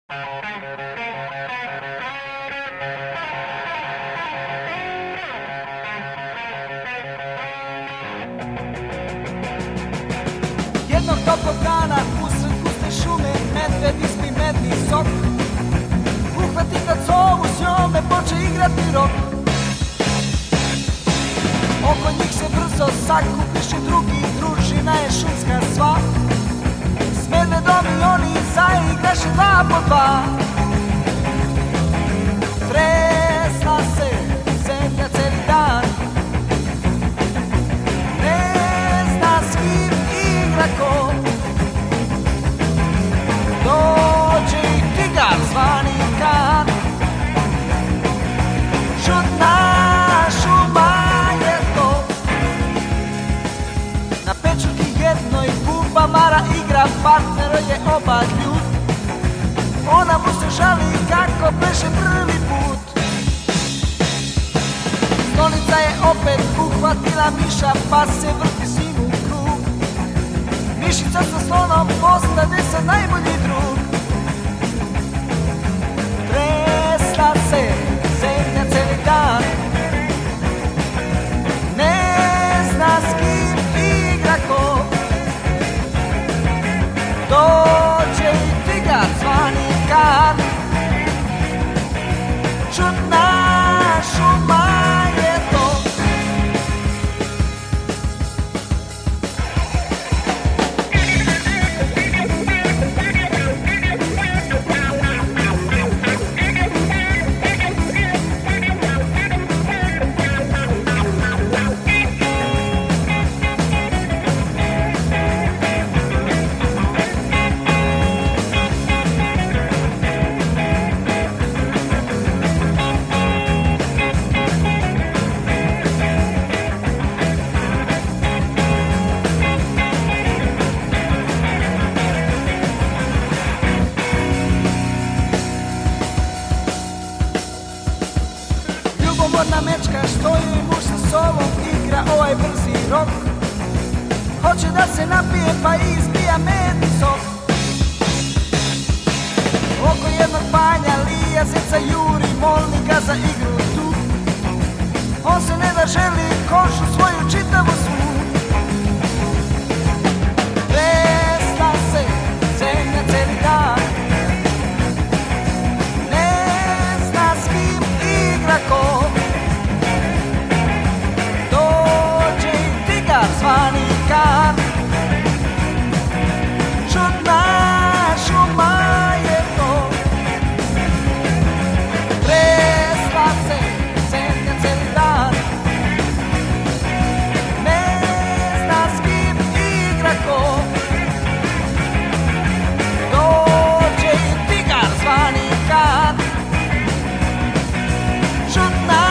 Jednog toplog dana usred guste šume medved ispi medni sok. Uhvati tacovu, s njome poče igrati rok. Oko njih se brzo sakupiše drugi, družina je šumska sva. S medvedom i oni zaigraše dva po dva. Tresla se zemlja celi dan, ne zna s kim igra ko. Dođe i tigar zvani Kan. Čudna šuma je to. Na pečurki jednoj buba Mara igra, partner je oba ljud. Ona mu se žali kako pleše prvi put. Stolica je opet uhvatila miša, pa se vrti s njim u krug. Mišica sa slonom postade se najbolji drug. Tresla se zemlja celi dan, ne zna s kim igra ko. Dođe i tigar zvani Kan. Čudna šuma je to. Ljubomorna mečka stoji muž sa sobom, igra ovaj brzi rok. Hoće da se napije pa izbija medni sok. Oko jednog panja lija zeca juri, moli ga za igru tu. On se ne da želi košu svoju čitavu svu. Tresla se zemlja celi dan, ne zna s kim igra ko. Dođe i tigar zvani Kan. Čudna šuma je to. Tresla se zemlja celi dan, ne zna s kim igra ko. Dođe i tigar zvani Kan. Čudna